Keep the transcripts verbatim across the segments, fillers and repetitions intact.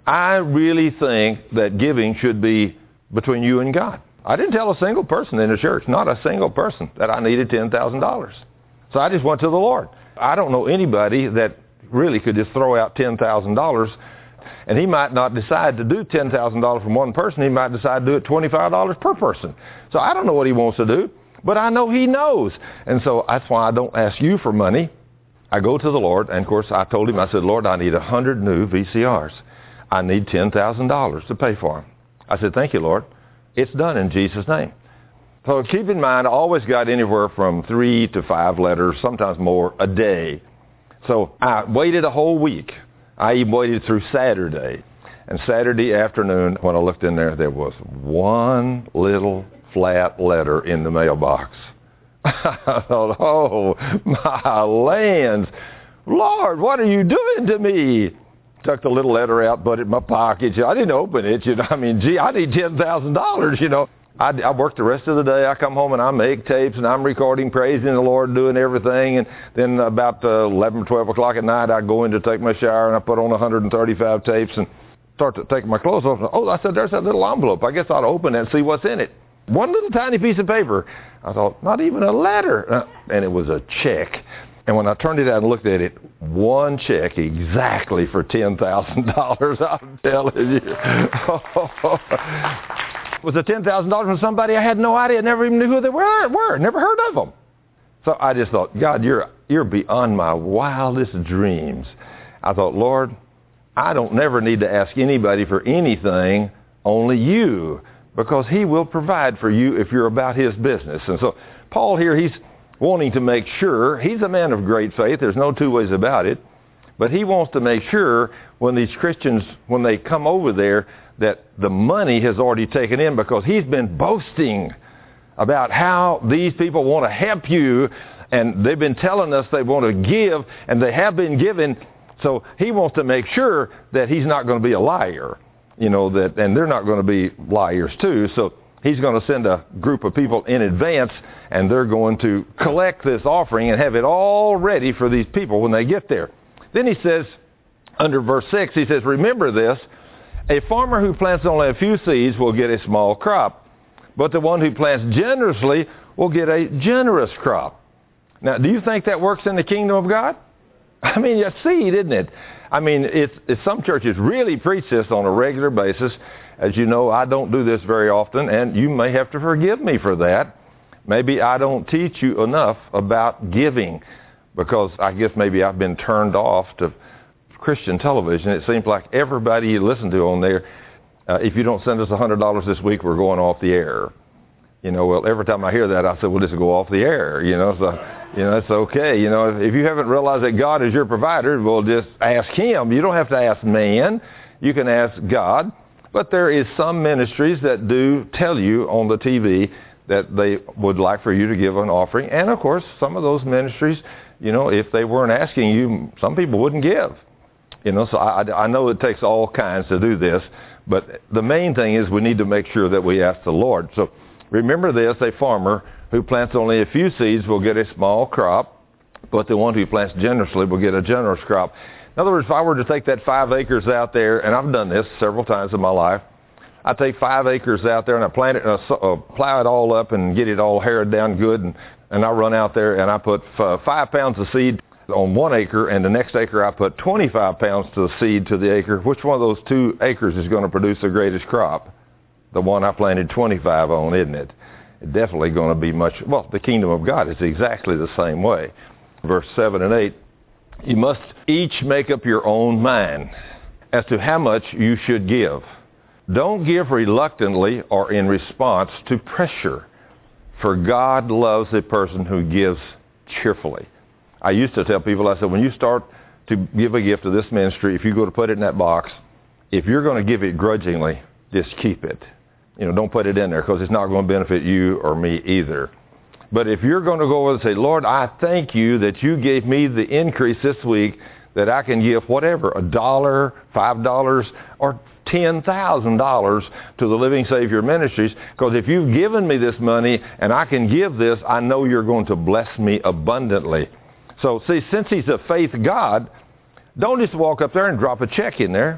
I really think that giving should be between you and God. I didn't tell a single person in the church, not a single person, that I needed ten thousand dollars. So I just went to the Lord. I don't know anybody that really could just throw out ten thousand dollars, and he might not decide to do ten thousand dollars from one person. He might decide to do it twenty-five dollars per person. So I don't know what he wants to do, but I know he knows. And so that's why I don't ask you for money. I go to the Lord, and of course I told him, I said, Lord, I need one hundred new V C Rs. I need ten thousand dollars to pay for them. I said, thank you, Lord. It's done in Jesus' name. So keep in mind, I always got anywhere from three to five letters, sometimes more, a day. So I waited a whole week. I even waited through Saturday. And Saturday afternoon, when I looked in there, there was one little flat letter in the mailbox. I thought, oh, my lands. Lord, what are you doing to me? Took the little letter out, put it in my pocket. I didn't open it. You know, I mean, gee, I need ten thousand dollars, you know. I, I work the rest of the day. I come home and I make tapes and I'm recording, praising the Lord, doing everything. And then about uh, eleven or twelve o'clock at night, I go in to take my shower and I put on one hundred thirty-five tapes and start to take my clothes off. Oh, I said, there's that little envelope. I guess I ought to open it and see what's in it. One little tiny piece of paper. I thought, not even a letter. Uh, and it was a check. And when I turned it out and looked at it, one check exactly for ten thousand dollars, I'm telling you. Was it ten thousand dollars from somebody I had no idea, never even knew who they were, were, never heard of them. So I just thought, God, you're, you're beyond my wildest dreams. I thought, Lord, I don't never need to ask anybody for anything, only you, because he will provide for you if you're about his business. And so Paul here, he's wanting to make sure, he's a man of great faith, there's no two ways about it, but he wants to make sure when these Christians, when they come over there, that the money has already taken in, because he's been boasting about how these people want to help you, and they've been telling us they want to give, and they have been given, so he wants to make sure that he's not going to be a liar, you know, that, and they're not going to be liars too, so he's going to send a group of people in advance, and they're going to collect this offering and have it all ready for these people when they get there. Then he says, under verse six, he says, remember this, a farmer who plants only a few seeds will get a small crop, but the one who plants generously will get a generous crop. Now, do you think that works in the kingdom of God? I mean, it's seed, isn't it? I mean, it's, it's some churches really preach this on a regular basis. As you know, I don't do this very often, and you may have to forgive me for that. Maybe I don't teach you enough about giving, because I guess maybe I've been turned off to Christian television. It seems like everybody you listen to on there, uh, if you don't send us one hundred dollars this week, we're going off the air. You know, well, every time I hear that, I say, well, just go off the air, you know, so, you know, it's okay. You know, if, if you haven't realized that God is your provider, well, just ask him. You don't have to ask man. You can ask God. But there is some ministries that do tell you on the T V that they would like for you to give an offering. And, of course, some of those ministries, you know, if they weren't asking you, some people wouldn't give. You know, so I, I know it takes all kinds to do this. But the main thing is we need to make sure that we ask the Lord. So remember this, a farmer who plants only a few seeds will get a small crop, but the one who plants generously will get a generous crop. In other words, if I were to take that five acres out there, and I've done this several times in my life, I take five acres out there and I plant it, and I uh, plow it all up and get it all harrowed down good, and, and I run out there and I put f- five pounds of seed on one acre, and the next acre I put twenty-five pounds to the seed to the acre. Which one of those two acres is going to produce the greatest crop? The one I planted twenty-five on, isn't it? It's definitely going to be much, well, the kingdom of God is exactly the same way. Verse seven and eight, you must each make up your own mind as to how much you should give. Don't give reluctantly or in response to pressure, for God loves a person who gives cheerfully. I used to tell people, I said, when you start to give a gift to this ministry, if you go to put it in that box, if you're going to give it grudgingly, just keep it. You know, don't put it in there, because it's not going to benefit you or me either. But if you're going to go over and say, Lord, I thank you that you gave me the increase this week, that I can give whatever, a dollar, five dollars, or ten thousand dollars to the Living Savior Ministries, because if you've given me this money and I can give this, I know you're going to bless me abundantly. So see, since he's a faith God, don't just walk up there and drop a check in there.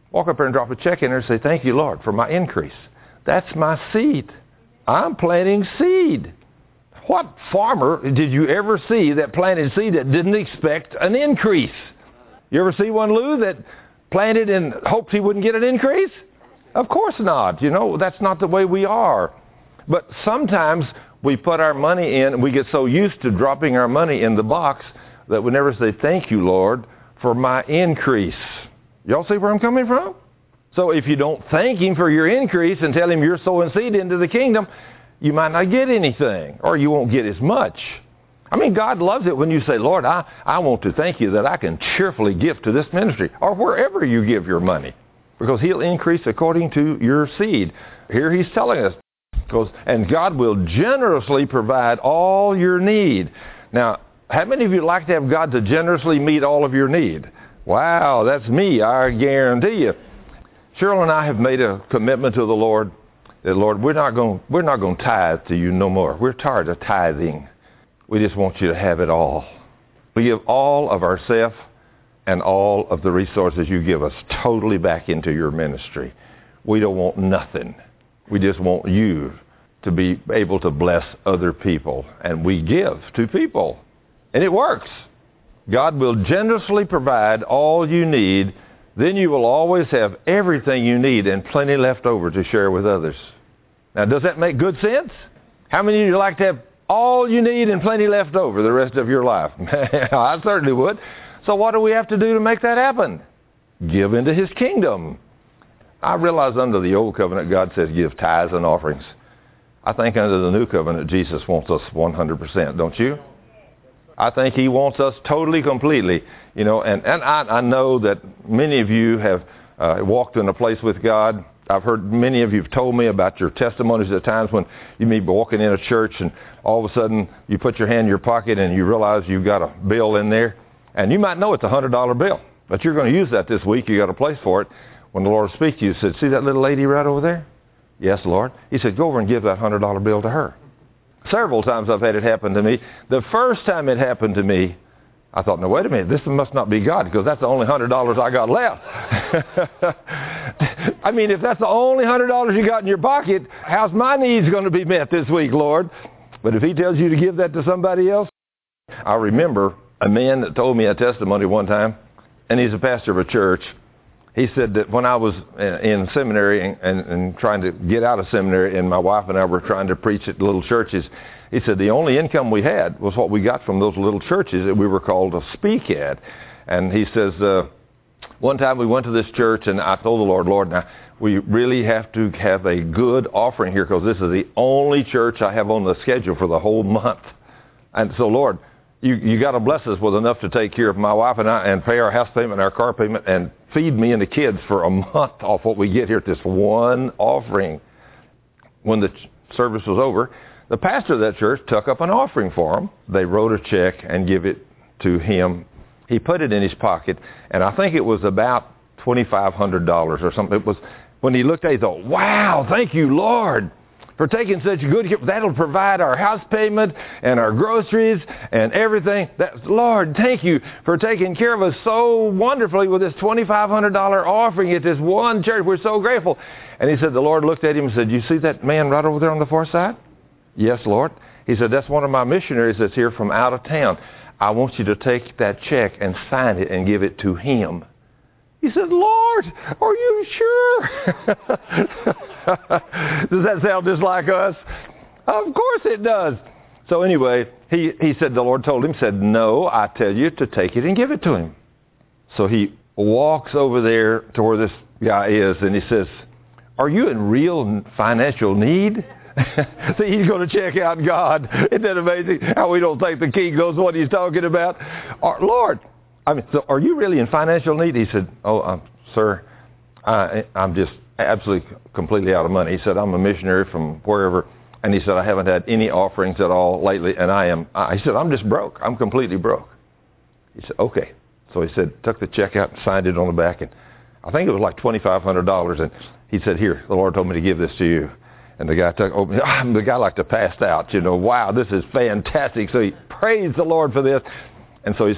Walk up there and drop a check in there and say, thank you, Lord, for my increase. That's my seed. I'm planting seed. What farmer did you ever see that planted seed that didn't expect an increase? You ever see one, Lou, that planted and hoped he wouldn't get an increase? Of course not. You know, that's not the way we are. But sometimes we put our money in, and we get so used to dropping our money in the box that we never say, thank you, Lord, for my increase. Y'all see where I'm coming from? So if you don't thank him for your increase and tell him you're sowing seed into the kingdom, you might not get anything, or you won't get as much. I mean, God loves it when you say, Lord, I, I want to thank you that I can cheerfully give to this ministry, or wherever you give your money, because he'll increase according to your seed. Here he's telling us, goes, and God will generously provide all your need. Now, how many of you like to have God to generously meet all of your need? Wow, that's me, I guarantee you. Cheryl and I have made a commitment to the Lord that, Lord, we're not going we're not going to tithe to you no more. We're tired of tithing. We just want you to have it all. We give all of ourself and all of the resources you give us totally back into your ministry. We don't want nothing. We just want you to be able to bless other people. And we give to people. And it works. God will generously provide all you need. Then you will always have everything you need and plenty left over to share with others. Now, does that make good sense? How many of you like to have all you need and plenty left over the rest of your life? I certainly would. So what do we have to do to make that happen? Give into his kingdom. I realize under the old covenant, God says give tithes and offerings. I think under the new covenant, Jesus wants us one hundred percent, don't you? I think he wants us totally, completely. You know, and, and I, I know that many of you have uh, walked in a place with God. I've heard many of you have told me about your testimonies at times when you may be walking in a church and all of a sudden you put your hand in your pocket and you realize you've got a bill in there. And you might know it's a one hundred dollar bill, but you're going to use that this week. You got a place for it. When the Lord speaks to you, he said, see that little lady right over there? Yes, Lord. He said, go over and give that one hundred dollar bill to her. Several times I've had it happen to me. The first time it happened to me, I thought, no, wait a minute, this must not be God, because that's the only one hundred dollars I got left. I mean, if that's the only one hundred dollars you got in your pocket, how's my needs going to be met this week, Lord? But if he tells you to give that to somebody else, I remember a man that told me a testimony one time, and he's a pastor of a church. He said that when I was in seminary and, and, and trying to get out of seminary, and my wife and I were trying to preach at little churches, he said the only income we had was what we got from those little churches that we were called to speak at. And he says, uh, one time we went to this church, and I told the Lord, Lord, now we really have to have a good offering here, because this is the only church I have on the schedule for the whole month. And so, Lord, you, you got to bless us with enough to take care of my wife and I and pay our house payment and our car payment and feed me and the kids for a month off what we get here at this one offering. When the ch- service was over, the pastor of that church took up an offering for them. They wrote a check and give it to him. He put it in his pocket, and I think it was about twenty-five hundred dollars or something. It was, when he looked at it, he thought, wow, thank you, Lord, for taking such good care. That'll provide our house payment and our groceries and everything. That, Lord, thank you for taking care of us so wonderfully with this twenty-five hundred dollars offering at this one church. We're so grateful. And he said, the Lord looked at him and said, you see that man right over there on the far side? Yes, Lord. He said, that's one of my missionaries that's here from out of town. I want you to take that check and sign it and give it to him. He said, Lord, are you sure? Does that sound just like us? Of course it does. So anyway, he, he said, the Lord told him, said, no, I tell you to take it and give it to him. So he walks over there to where this guy is, and he says, are you in real financial need? See, he's going to check out God. Isn't that amazing how we don't think the king knows what he's talking about? Or, Lord, I mean, so are you really in financial need? He said, oh, um, sir, I, I'm just absolutely completely out of money. He said, I'm a missionary from wherever. And he said, I haven't had any offerings at all lately. And I am, I, he said, I'm just broke. I'm completely broke. He said, okay. So he said, took the check out and signed it on the back. And I think it was like twenty-five hundred dollars. And he said, here, the Lord told me to give this to you. And the guy took, opened, the guy like to pass out, you know, wow, this is fantastic. So he praised the Lord for this. And so he said,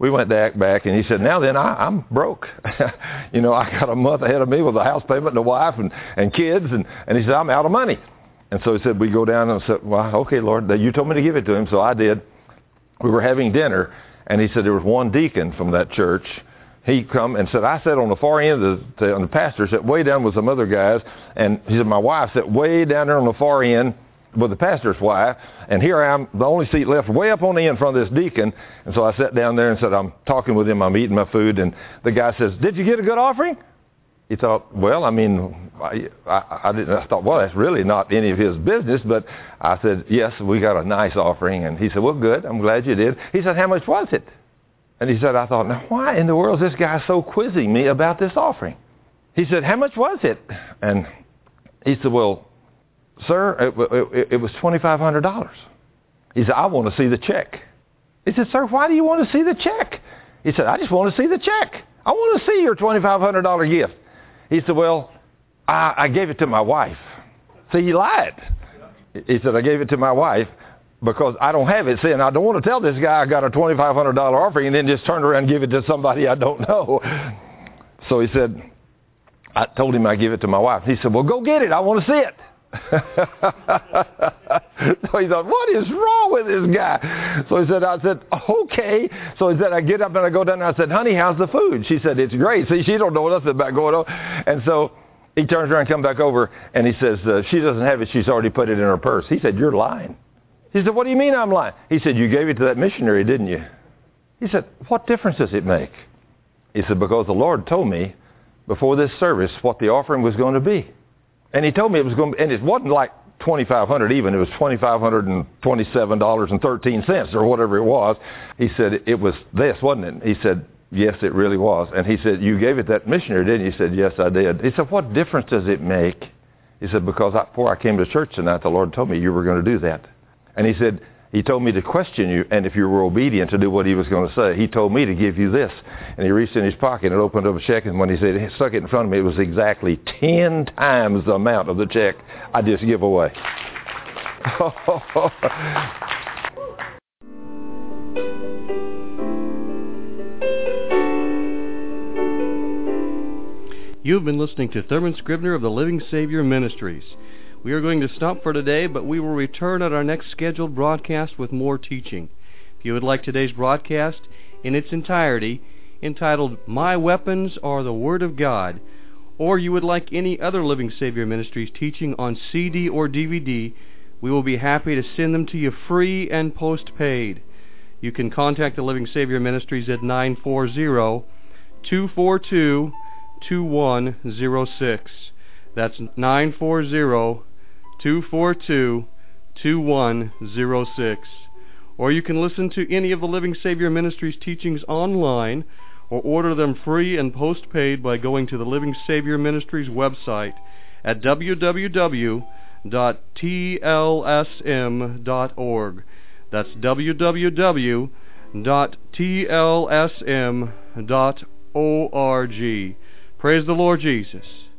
we went back, back, and he said, now then, I, I'm broke. You know, I got a month ahead of me with a house payment and a wife and, and kids, and, and he said, I'm out of money. And so he said, we go down and said, well, okay, Lord, you told me to give it to him, so I did. We were having dinner, and he said there was one deacon from that church. He come and said, I sat on the far end of the, and the pastor sat way down with some other guys, and he said, my wife sat way down there on the far end with the pastor's wife, and here I am, the only seat left way up on the end in front of this deacon. And so I sat down there and said, I'm talking with him, I'm eating my food, and the guy says, did you get a good offering? He thought, well, I mean, I, I, I, didn't, I thought, well, that's really not any of his business, but I said, yes, we got a nice offering. And he said, well, good, I'm glad you did. He said, how much was it? And he said, I thought, now why in the world is this guy so quizzing me about this offering? He said, how much was it? And he said, well, sir, it, it, it was twenty-five hundred dollars. He said, I want to see the check. He said, sir, why do you want to see the check? He said, I just want to see the check. I want to see your twenty-five hundred dollars gift. He said, well, I, I gave it to my wife. See, he lied. He said, I gave it to my wife because I don't have it. See, and I don't want to tell this guy I got a twenty-five hundred dollars offering and then just turn around and give it to somebody I don't know. So he said, I told him I give it to my wife. He said, well, go get it. I want to see it. So he thought, what is wrong with this guy? So he said, I said, okay. So he said, I get up and I go down and I said, honey, how's the food? She said, it's great. See, she don't know nothing about going on. And so he turns around and comes back over and he says, uh, she doesn't have it. She's already put it in her purse. He said, you're lying. He said, what do you mean I'm lying? He said, you gave it to that missionary, didn't you? He said, what difference does it make? He said, because the Lord told me before this service what the offering was going to be. And he told me it was going to be, and it wasn't like twenty-five hundred dollars even. It was two thousand five hundred twenty-seven dollars and thirteen cents or whatever it was. He said, it was this, wasn't it? He said, yes, it really was. And he said, you gave it that missionary, didn't you? He said, yes, I did. He said, what difference does it make? He said, because I, before I came to church tonight, the Lord told me you were going to do that. And he said, he told me to question you, and if you were obedient to do what he was going to say, he told me to give you this. And he reached in his pocket and opened up a check, and when he said he stuck it in front of me, it was exactly ten times the amount of the check I just give away. You've been listening to Thurman Scribner of the Living Savior Ministries. We are going to stop for today, but we will return at our next scheduled broadcast with more teaching. If you would like today's broadcast in its entirety, entitled My Weapons Are the Word of God, or you would like any other Living Savior Ministries teaching on C D or D V D, we will be happy to send them to you free and postpaid. You can contact the Living Savior Ministries at nine four zero, two four two, two one zero six. That's nine four zero, two four two, two one zero six. Or you can listen to any of the Living Savior Ministries teachings online or order them free and postpaid by going to the Living Savior Ministries website at w w w dot t l s m dot org. That's w w w dot t l s m dot org. Praise the Lord Jesus.